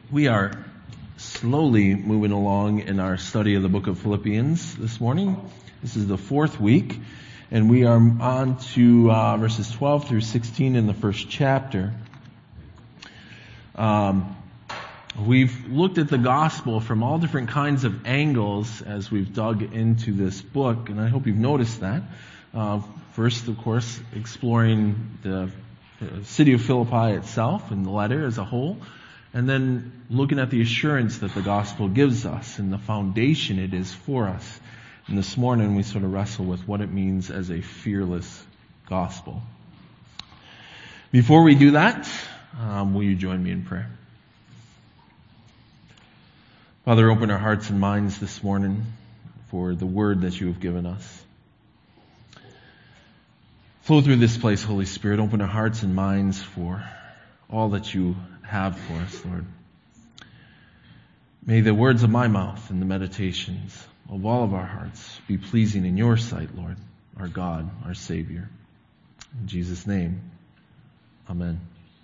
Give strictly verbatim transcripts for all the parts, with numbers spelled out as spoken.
We are slowly moving along in our study of the book of Philippians this morning. This is the fourth week, and we are on to uh, verses twelve through sixteen in the first chapter. Um, we've looked at the gospel from all different kinds of angles as we've dug into this book, and I hope you've noticed that. Uh, first, of course, exploring the city of Philippi itself and the letter as a whole. And then looking at the assurance that the gospel gives us and the foundation it is for us. And this morning we sort of wrestle with what it means as a fearless gospel. Before we do that, um, will you join me in prayer? Father, open our hearts and minds this morning for the word that you have given us. Flow through this place, Holy Spirit. Open our hearts and minds for all that you have for us, Lord. May the words of my mouth and the meditations of all of our hearts be pleasing in your sight, Lord, our God, our Savior. In Jesus' name, amen.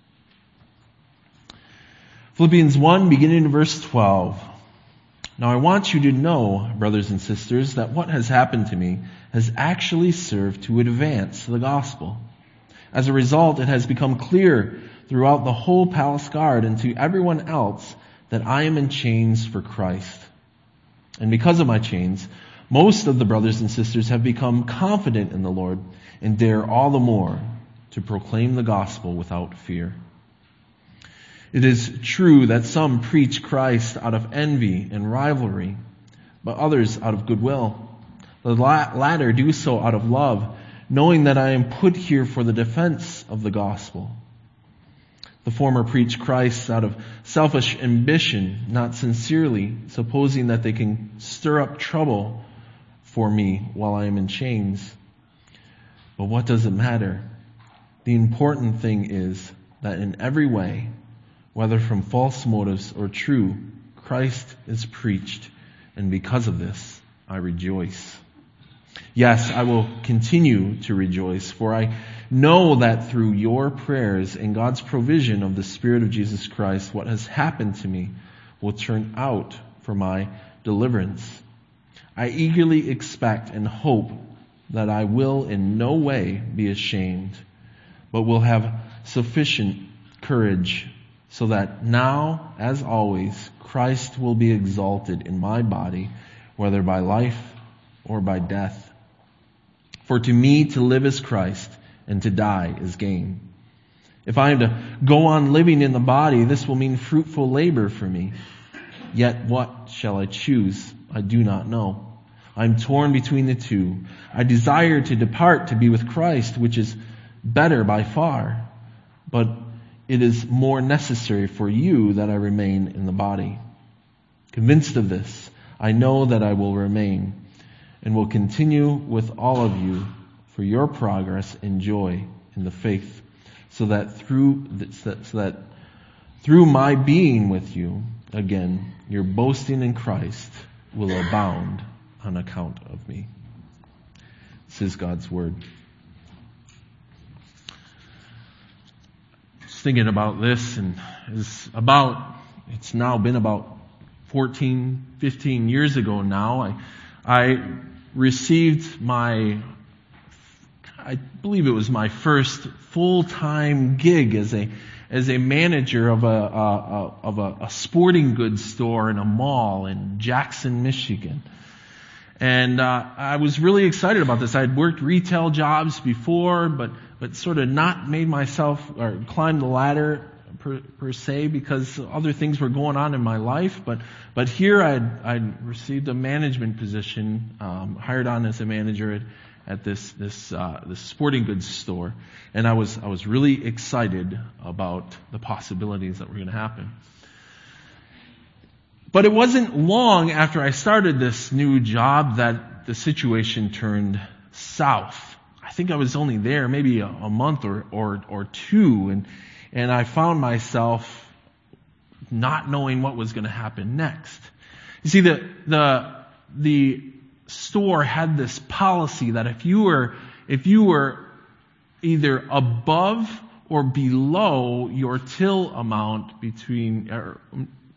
Philippians one, beginning in verse twelve. Now I want you to know, brothers and sisters, that what has happened to me has actually served to advance the gospel. As a result, it has become clear throughout the whole palace guard and to everyone else that I am in chains for Christ. And because of my chains, most of the brothers and sisters have become confident in the Lord and dare all the more to proclaim the gospel without fear. It is true that some preach Christ out of envy and rivalry, but others out of goodwill. The latter do so out of love, knowing that I am put here for the defense of the gospel. The former preach Christ out of selfish ambition, not sincerely, supposing that they can stir up trouble for me while I am in chains. But what does it matter? The important thing is that in every way, whether from false motives or true, Christ is preached, and because of this, I rejoice. Yes, I will continue to rejoice, for I know that through your prayers and God's provision of the Spirit of Jesus Christ, what has happened to me will turn out for my deliverance. I eagerly expect and hope that I will in no way be ashamed, but will have sufficient courage so that now, as always, Christ will be exalted in my body, whether by life or by death. For to me to live is Christ, and to die is gain. If I am to go on living in the body, this will mean fruitful labor for me. Yet what shall I choose? I do not know. I am torn between the two. I desire to depart to be with Christ, which is better by far. But it is more necessary for you that I remain in the body. Convinced of this, I know that I will remain and will continue with all of you for your progress and joy in the faith, so that through so that through my being with you again, your boasting in Christ will abound on account of me. This is God's word. Just thinking about this, and it's about it's now been about fourteen, fifteen years ago now. I I received my, I believe it was my first full-time gig as a as a manager of a, a, a of a, a sporting goods store in a mall in Jackson, Michigan. And uh, I was really excited about this. I had worked retail jobs before, but but sort of not made myself or climbed the ladder per, per se, because other things were going on in my life. But but here I'd I'd received a management position, um, hired on as a manager at, at this this uh, this sporting goods store, and I was I was really excited about the possibilities that were going to happen. But it wasn't long after I started this new job that the situation turned south. I think I was only there maybe a, a month or, or or two, and and I found myself not knowing what was going to happen next. You see, the the the store had this policy that if you were if you were either above or below your till amount between or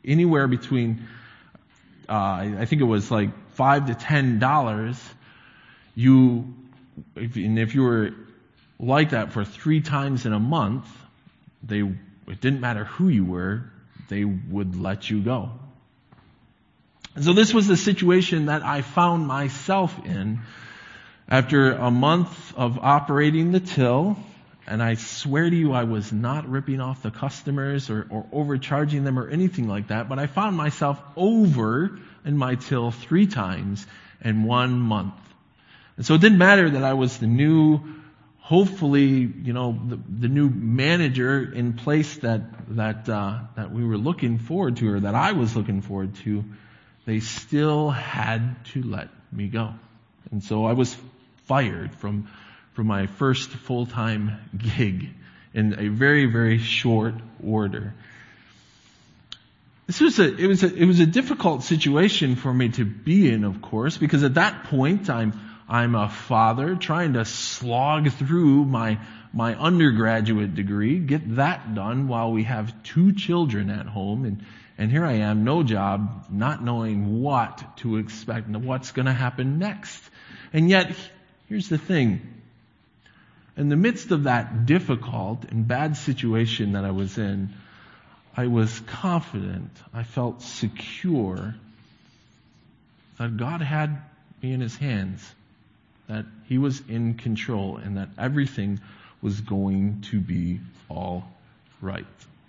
anywhere between, uh, I think it was like five to ten dollars, you, if, and if you were like that for three times in a month, they, it didn't matter who you were, they would let you go. And so this was the situation that I found myself in after a month of operating the till. And I swear to you, I was not ripping off the customers or, or overcharging them or anything like that, but I found myself over in my till three times in one month. And so it didn't matter that I was the new, hopefully, you know, the, the new manager in place that that uh, that we were looking forward to, or that I was looking forward to. They still had to let me go, and so I was fired from. from my first full-time gig in a very, very short order. This was a, it was a, it was a difficult situation for me to be in, of course, because at that point I'm, I'm a father trying to slog through my, my undergraduate degree, get that done while we have two children at home, and, and here I am, no job, not knowing what to expect and what's going to happen next. And yet, here's the thing. In the midst of that difficult and bad situation that I was in, I was confident, I felt secure that God had me in His hands, that He was in control, and that everything was going to be all right.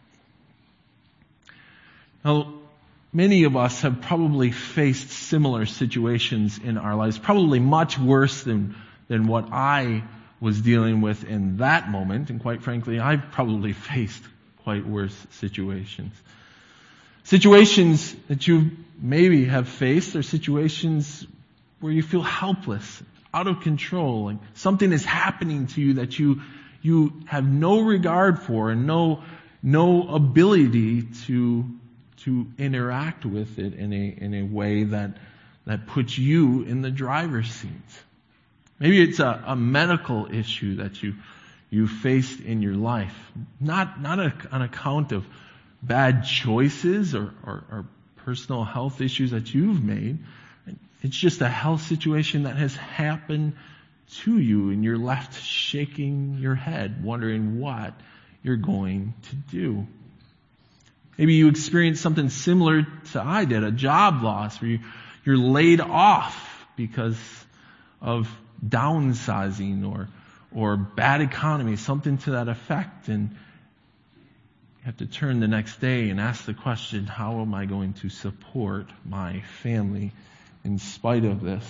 Now, many of us have probably faced similar situations in our lives, probably much worse than, than what I was dealing with in that moment, and quite frankly, I've probably faced quite worse situations. Situations that you maybe have faced are situations where you feel helpless, out of control, and something is happening to you that you you have no regard for and no no ability to to interact with it in a in a way that that puts you in the driver's seat. Maybe it's a, a medical issue that you you faced in your life, not not a, on account of bad choices or, or, or personal health issues that you've made. It's just a health situation that has happened to you, and you're left shaking your head, wondering what you're going to do. Maybe you experienced something similar to I did, a job loss where you, you're laid off because of downsizing or or bad economy, something to that effect, and you have to turn the next day and ask the question, how am I going to support my family in spite of this?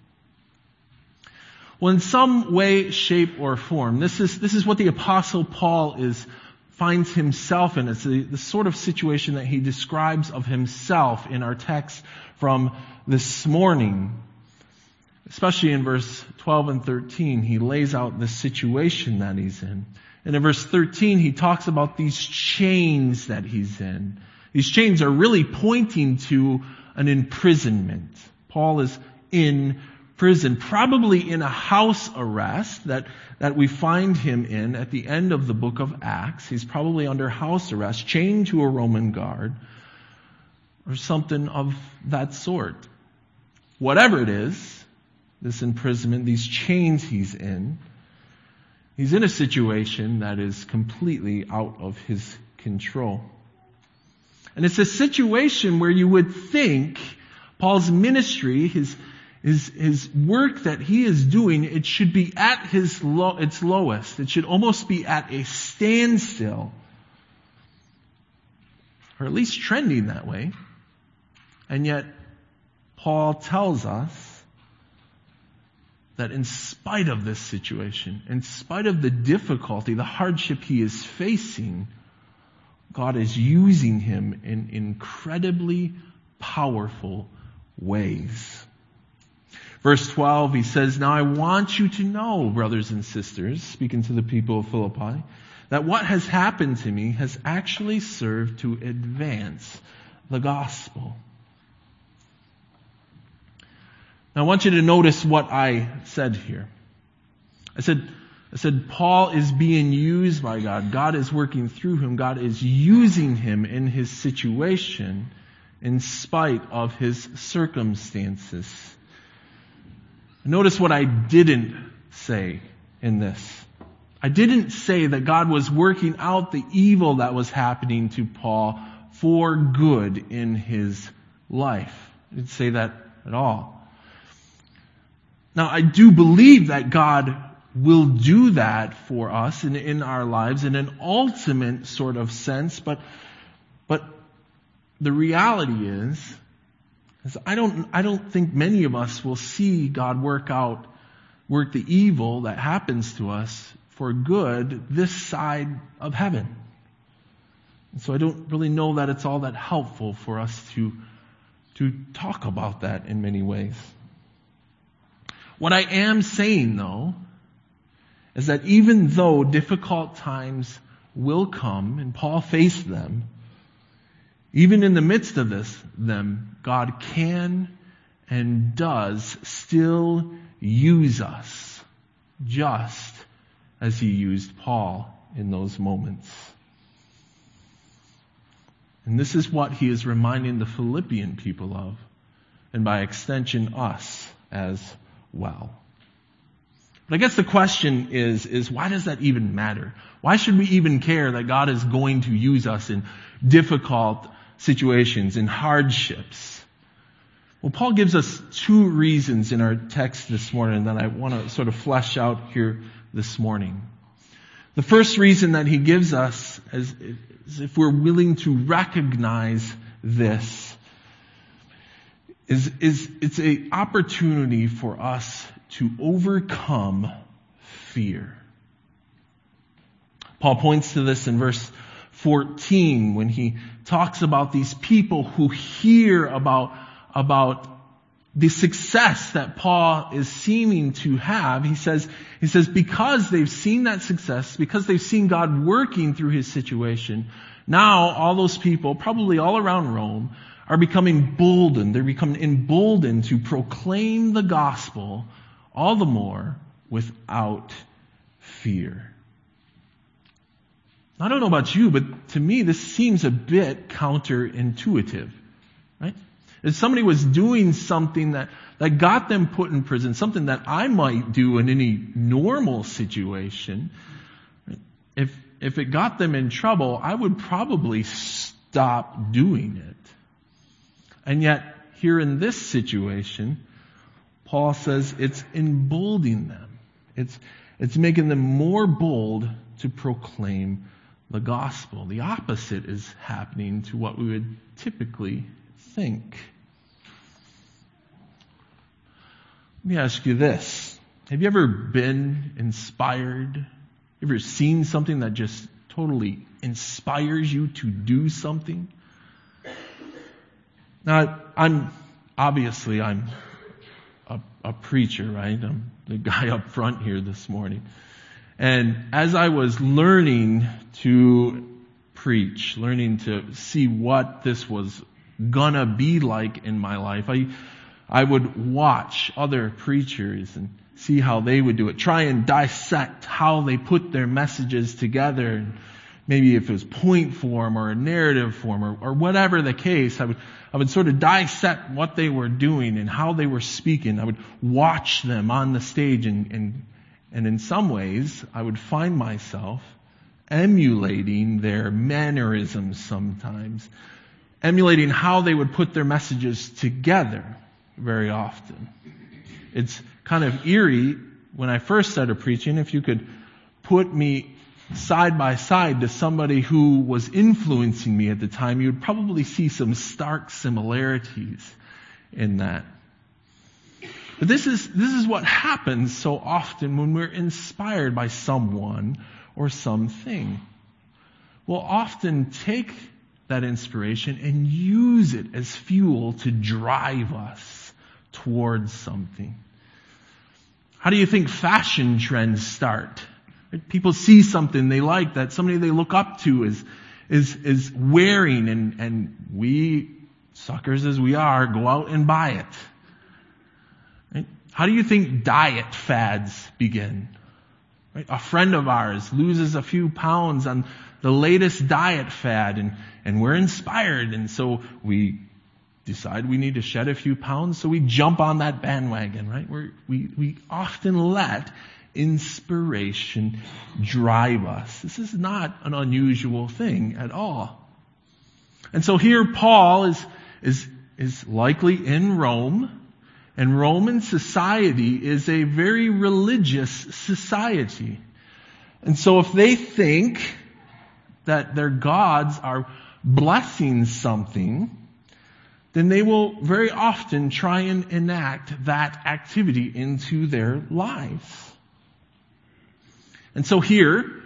Well, in some way, shape, or form, this is this is what the Apostle Paul is finds himself in. It's the, the sort of situation that he describes of himself in our text from this morning. Especially in verse twelve and thirteen, he lays out the situation that he's in. And in verse thirteen, he talks about these chains that he's in. These chains are really pointing to an imprisonment. Paul is in prison, probably in a house arrest that, that we find him in at the end of the book of Acts. He's probably under house arrest, chained to a Roman guard, or something of that sort. Whatever it is, this imprisonment, these chains he's in, he's in a situation that is completely out of his control. And it's a situation where you would think Paul's ministry, his his his work that he is doing, it should be at his low, its lowest. It should almost be at a standstill, or at least trending that way. And yet, Paul tells us that in spite of this situation, in spite of the difficulty, the hardship he is facing, God is using him in incredibly powerful ways. Verse twelve, he says, "Now I want you to know, brothers and sisters," speaking to the people of Philippi, "that what has happened to me has actually served to advance the gospel." Now I want you to notice what I said here. I said, I said Paul is being used by God. God is working through him. God is using him in his situation in spite of his circumstances. Notice what I didn't say in this. I didn't say that God was working out the evil that was happening to Paul for good in his life. I didn't say that at all. Now, I do believe that God will do that for us in, in our lives in an ultimate sort of sense, but but the reality is, is I don't I don't think many of us will see God work out work the evil that happens to us for good this side of heaven. And so I don't really know that it's all that helpful for us to to talk about that in many ways. What I am saying, though, is that even though difficult times will come, and Paul faced them, even in the midst of this, them, God can and does still use us, just as he used Paul in those moments. And this is what he is reminding the Philippian people of, and by extension us as well. But I guess the question is, is why does that even matter? Why should we even care that God is going to use us in difficult situations, in hardships? Well, Paul gives us two reasons in our text this morning that I want to sort of flesh out here this morning. The first reason that he gives us is, is if we're willing to recognize this, is, is it's an opportunity for us to overcome fear. Paul points to this in verse fourteen when he talks about these people who hear about, about the success that Paul is seeming to have. He says, he says, because they've seen that success, because they've seen God working through his situation, now all those people, probably all around Rome, are becoming emboldened. They're becoming emboldened to proclaim the gospel all the more without fear. I don't know about you, but to me this seems a bit counterintuitive, right? If somebody was doing something that, that got them put in prison, something that I might do in any normal situation, right? if if it got them in trouble, I would probably stop doing it. And yet, here in this situation, Paul says it's emboldening them. It's, it's making them more bold to proclaim the gospel. The opposite is happening to what we would typically think. Let me ask you this. Have you ever been inspired? Have you ever seen something that just totally inspires you to do something? Now, I'm, obviously, I'm a, a preacher, right? I'm the guy up front here this morning. And as I was learning to preach, learning to see what this was gonna be like in my life, I, I would watch other preachers and see how they would do it, try and dissect how they put their messages together. Maybe if it was point form or a narrative form or, or whatever the case, I would I would sort of dissect what they were doing and how they were speaking. I would watch them on the stage and, and, and in some ways I would find myself emulating their mannerisms sometimes, emulating how they would put their messages together very often. It's kind of eerie when I first started preaching, if you could put me side by side to somebody who was influencing me at the time, you would probably see some stark similarities in that. But this is, this is what happens so often when we're inspired by someone or something. We'll often take that inspiration and use it as fuel to drive us towards something. How do you think fashion trends start? People see something they like that somebody they look up to is is is wearing, and, and we, suckers as we are, go out and buy it. Right? How do you think diet fads begin? Right? A friend of ours loses a few pounds on the latest diet fad, and, and we're inspired, and so we decide we need to shed a few pounds, so we jump on that bandwagon, right? We're, we we often let inspiration drive us. This is not an unusual thing at all. And so here Paul is is is likely in Rome, and Roman society is a very religious society. And so if they think that their gods are blessing something, then they will very often try and enact that activity into their lives. And so here,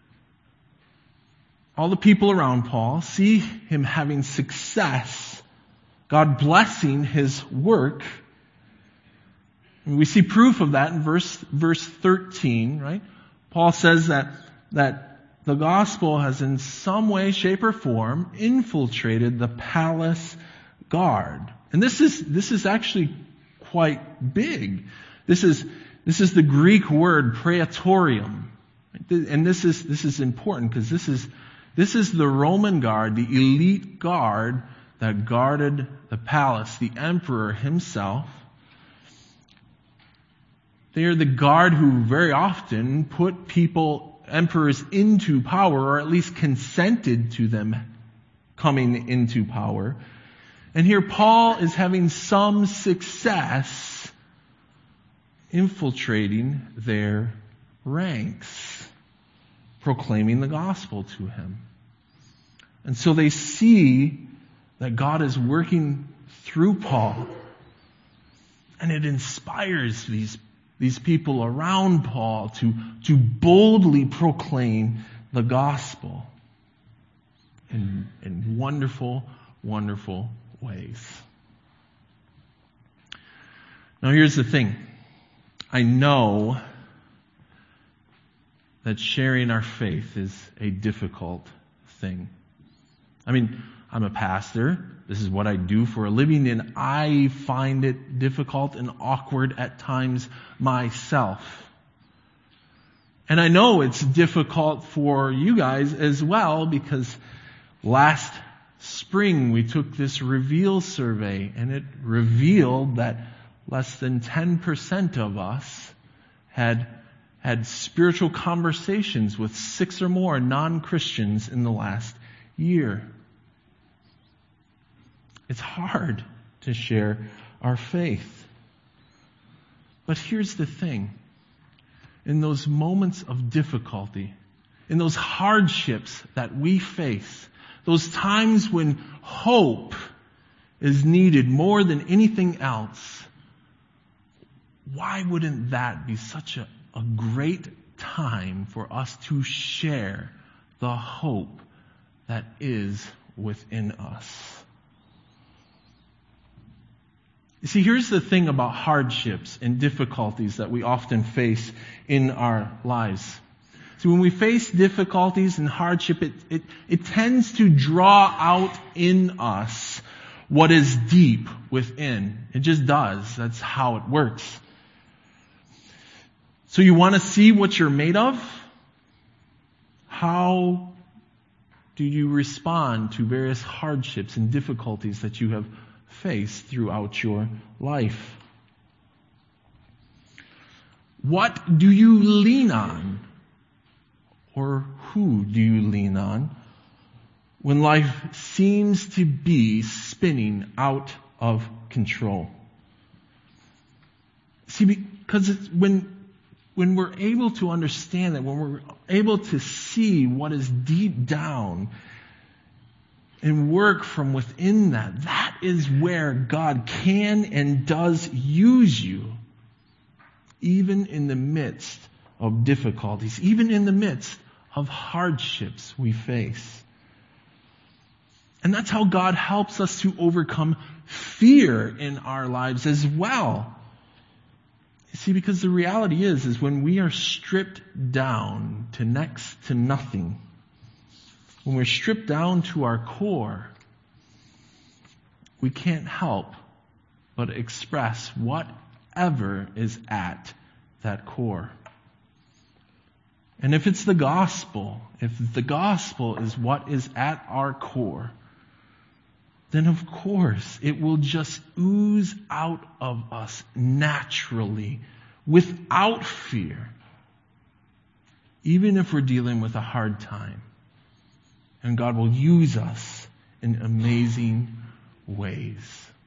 all the people around Paul see him having success, God blessing his work. And we see proof of that in verse verse thirteen, right? Paul says that that the gospel has in some way, shape, or form infiltrated the palace guard. And this is this is actually quite big. This is this is the Greek word praetorium. And this is this is important because this is this is the Roman guard, the elite guard that guarded the palace, the emperor himself. They are the guard who very often put people, emperors, into power, or at least consented to them coming into power. And here Paul is having some success infiltrating their ranks, proclaiming the gospel to him. And so they see that God is working through Paul, and it inspires these, these people around Paul to, to boldly proclaim the gospel in, in wonderful, wonderful ways. Now here's the thing. I know that sharing our faith is a difficult thing. I mean, I'm a pastor. This is what I do for a living, and I find it difficult and awkward at times myself. And I know it's difficult for you guys as well, because last spring we took this Reveal survey, and it revealed that less than ten percent of us had had spiritual conversations with six or more non-Christians in the last year. It's hard to share our faith. But here's the thing. In those moments of difficulty, in those hardships that we face, those times when hope is needed more than anything else, why wouldn't that be such a, a great time for us to share the hope that is within us? You see, here's the thing about hardships and difficulties that we often face in our lives. So when we face difficulties and hardship, it, it, it tends to draw out in us what is deep within. It just does. That's how it works. So you want to see what you're made of? How do you respond to various hardships and difficulties that you have faced throughout your life? What do you lean on? Or who do you lean on when life seems to be spinning out of control? See, because it's when when we're able to understand that, when we're able to see what is deep down and work from within that, that is where God can and does use you, even in the midst of difficulties, even in the midst of hardships we face. And that's how God helps us to overcome fear in our lives as well. You see, because the reality is, is when we are stripped down to next to nothing, when we're stripped down to our core, we can't help but express whatever is at that core. And if it's the gospel, if the gospel is what is at our core, then of course it will just ooze out of us naturally, without fear, even if we're dealing with a hard time. And God will use us in amazing ways.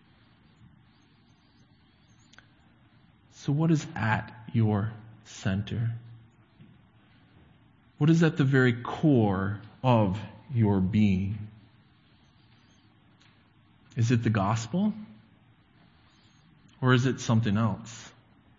So what is at your center? What is at the very core of your being? Is it the gospel? Or is it something else?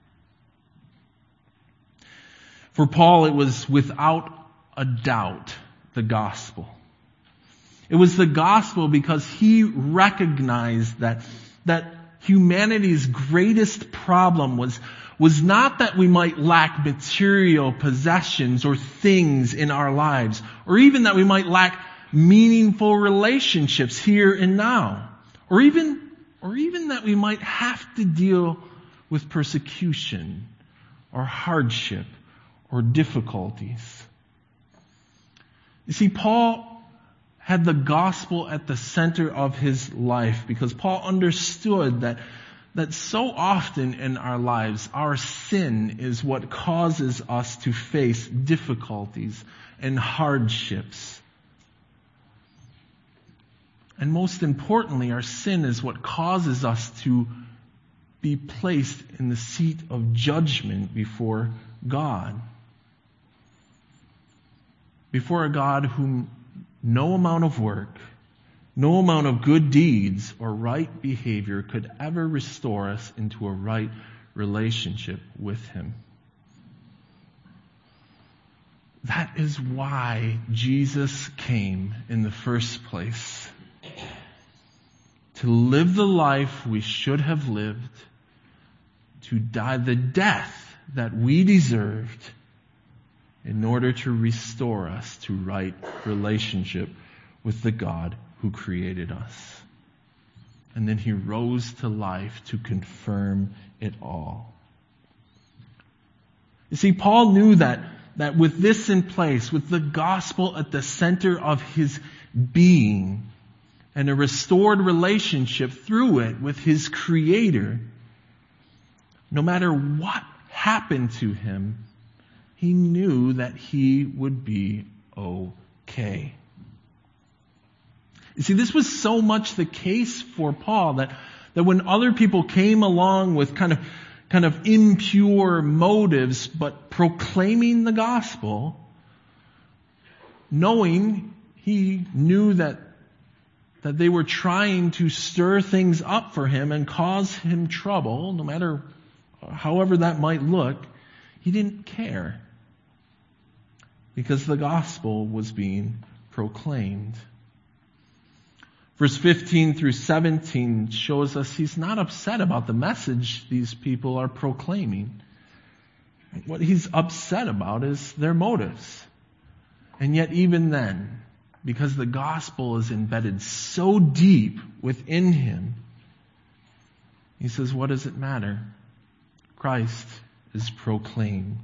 For Paul, it was without a doubt the gospel. It was the gospel because he recognized that, that humanity's greatest problem was, was not that we might lack material possessions or things in our lives, or even that we might lack meaningful relationships here and now, or even, or even that we might have to deal with persecution or hardship or difficulties. You see, Paul had the gospel at the center of his life because Paul understood that, that so often in our lives, our sin is what causes us to face difficulties and hardships. And most importantly, our sin is what causes us to be placed in the seat of judgment before God. Before a God whom no amount of work, no amount of good deeds or right behavior could ever restore us into a right relationship with Him. That is why Jesus came in the first place. To live the life we should have lived, to die the death that we deserved, in order to restore us to right relationship with the God who created us. And then He rose to life to confirm it all. You see, Paul knew that, that with this in place, with the gospel at the center of his being, and a restored relationship through it with his Creator, no matter what happened to him, he knew that he would be okay. You see, this was so much the case for Paul that, that when other people came along with kind of, kind of impure motives, but proclaiming the gospel, knowing he knew that, that they were trying to stir things up for him and cause him trouble, no matter however that might look, he didn't care. Because the gospel was being proclaimed. Verse fifteen through seventeen shows us he's not upset about the message these people are proclaiming. What he's upset about is their motives. And yet even then, because the gospel is embedded so deep within him, he says, what does it matter? Christ is proclaimed.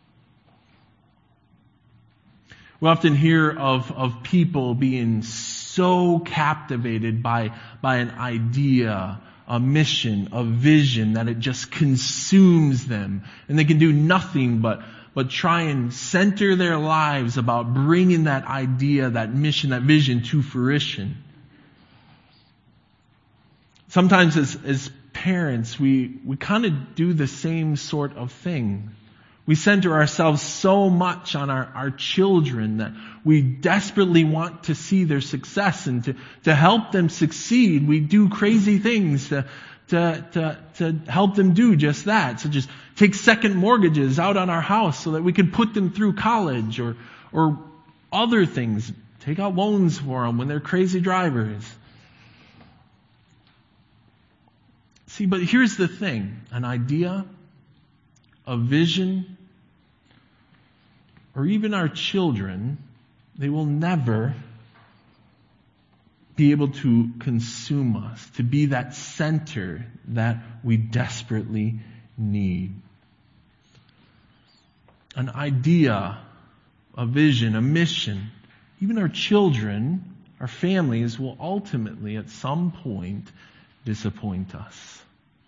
We often hear of, of people being so captivated by, by an idea, a mission, a vision, that it just consumes them. And they can do nothing but, but try and center their lives about bringing that idea, that mission, that vision to fruition. Sometimes as, as parents, we, we kind of do the same sort of thing. We center ourselves so much on our, our children that we desperately want to see their success, and to, to help them succeed, we do crazy things to, to, to, to help them do just that. So just take second mortgages out on our house so that we can put them through college, or, or other things. Take out loans for them when they're crazy drivers. See, but here's the thing. An idea, a vision, or even our children, they will never be able to consume us, to be that center that we desperately need. An idea a vision, a mission. Even our children, our families will ultimately at some point disappoint us.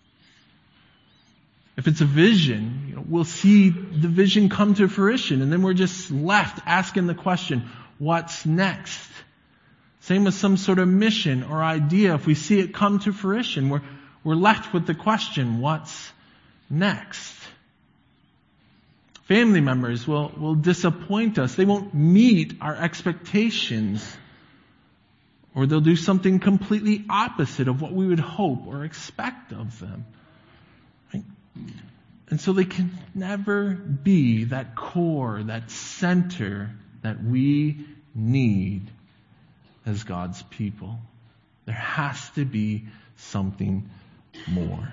If it's a vision, you know, we'll see the vision come to fruition, and then we're just left asking the question, what's next? Same with some sort of mission or idea. If we see it come to fruition, we're, we're left with the question, what's next? Family members will, will disappoint us. They won't meet our expectations. Or they'll do something completely opposite of what we would hope or expect of them. Right? And so they can never be that core, that center that we need as God's people. There has to be something more.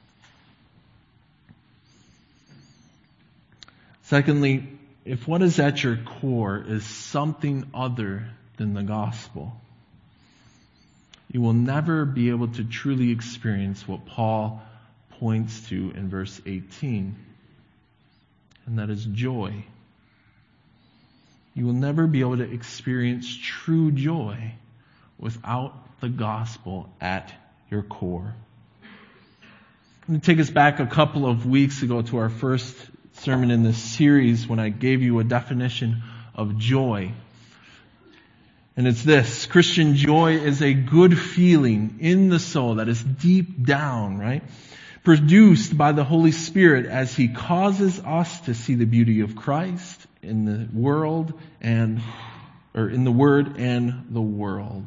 Secondly, if what is at your core is something other than the gospel, you will never be able to truly experience what Paul points to in verse eighteen, and that is joy. You will never be able to experience true joy without the gospel at your core. I'm going to take us back a couple of weeks ago to our first sermon in this series when I gave you a definition of joy. And it's this: Christian joy is a good feeling in the soul that is deep down, right? Produced by the Holy Spirit as He causes us to see the beauty of Christ in the world and, or in the Word and the world.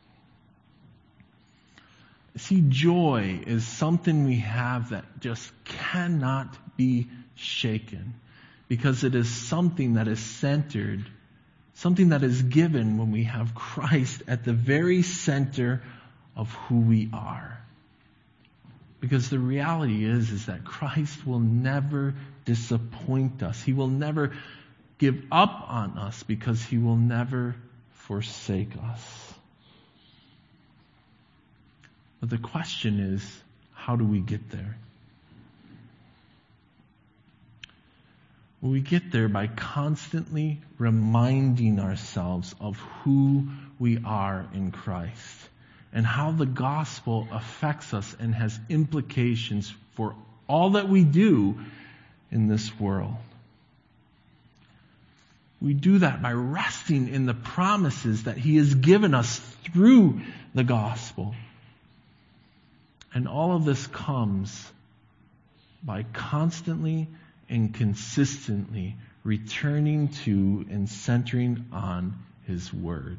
See, joy is something we have that just cannot be shaken, because it is something that is centered, something that is given when we have Christ at the very center of who we are. Because the reality is, is that Christ will never disappoint us. He will never give up on us, because He will never forsake us. But the question is, how do we get there? Well, we get there by constantly reminding ourselves of who we are in Christ and how the gospel affects us and has implications for all that we do in this world. We do that by resting in the promises that He has given us through the gospel. And all of this comes by constantly and consistently returning to and centering on His Word.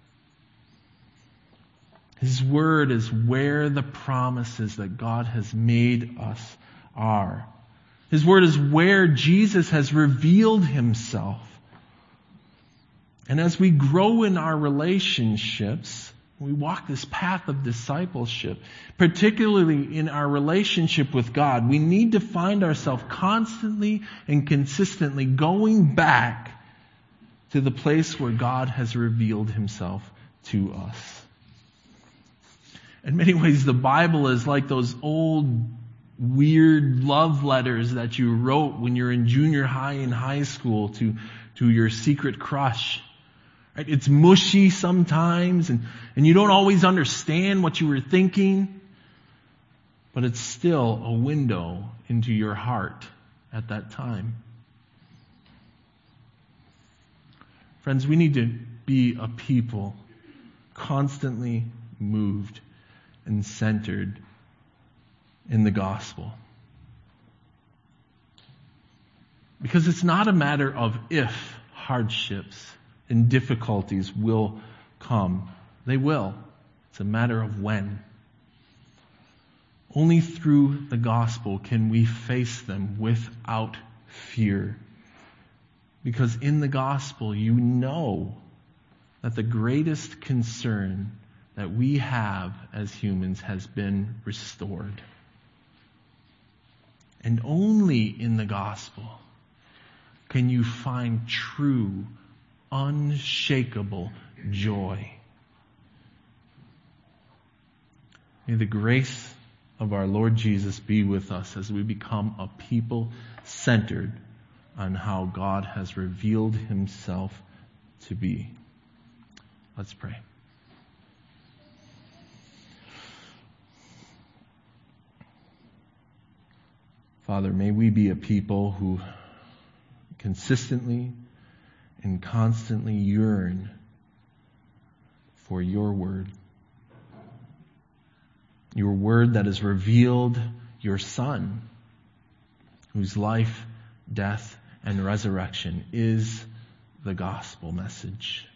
His Word is where the promises that God has made us are. His Word is where Jesus has revealed Himself. And as we grow in our relationships, we walk this path of discipleship, particularly in our relationship with God, we need to find ourselves constantly and consistently going back to the place where God has revealed Himself to us. In many ways, the Bible is like those old, weird love letters that you wrote when you're in junior high and high school to, to your secret crush. Right? It's mushy sometimes, and, and you don't always understand what you were thinking, but it's still a window into your heart at that time. Friends, we need to be a people constantly moved and centered in the gospel. Because it's not a matter of if hardships and difficulties will come. They will. It's a matter of when. Only through the gospel can we face them without fear. Because in the gospel, you know that the greatest concern that we have as humans has been restored. And only in the gospel can you find true, unshakable joy. May the grace of our Lord Jesus be with us as we become a people centered on how God has revealed himself to be. Let's pray. Father, may we be a people who consistently and constantly yearn for your word. Your word that has revealed your Son, whose life, death, and resurrection is the gospel message.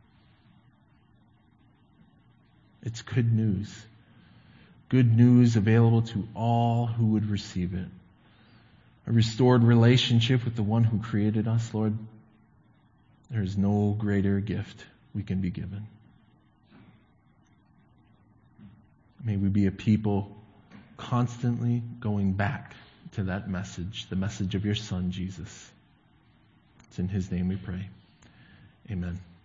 It's good news. Good news available to all who would receive it. A restored relationship with the one who created us, Lord. There is no greater gift we can be given. May we be a people constantly going back to that message, the message of your Son, Jesus. It's in his name we pray. Amen.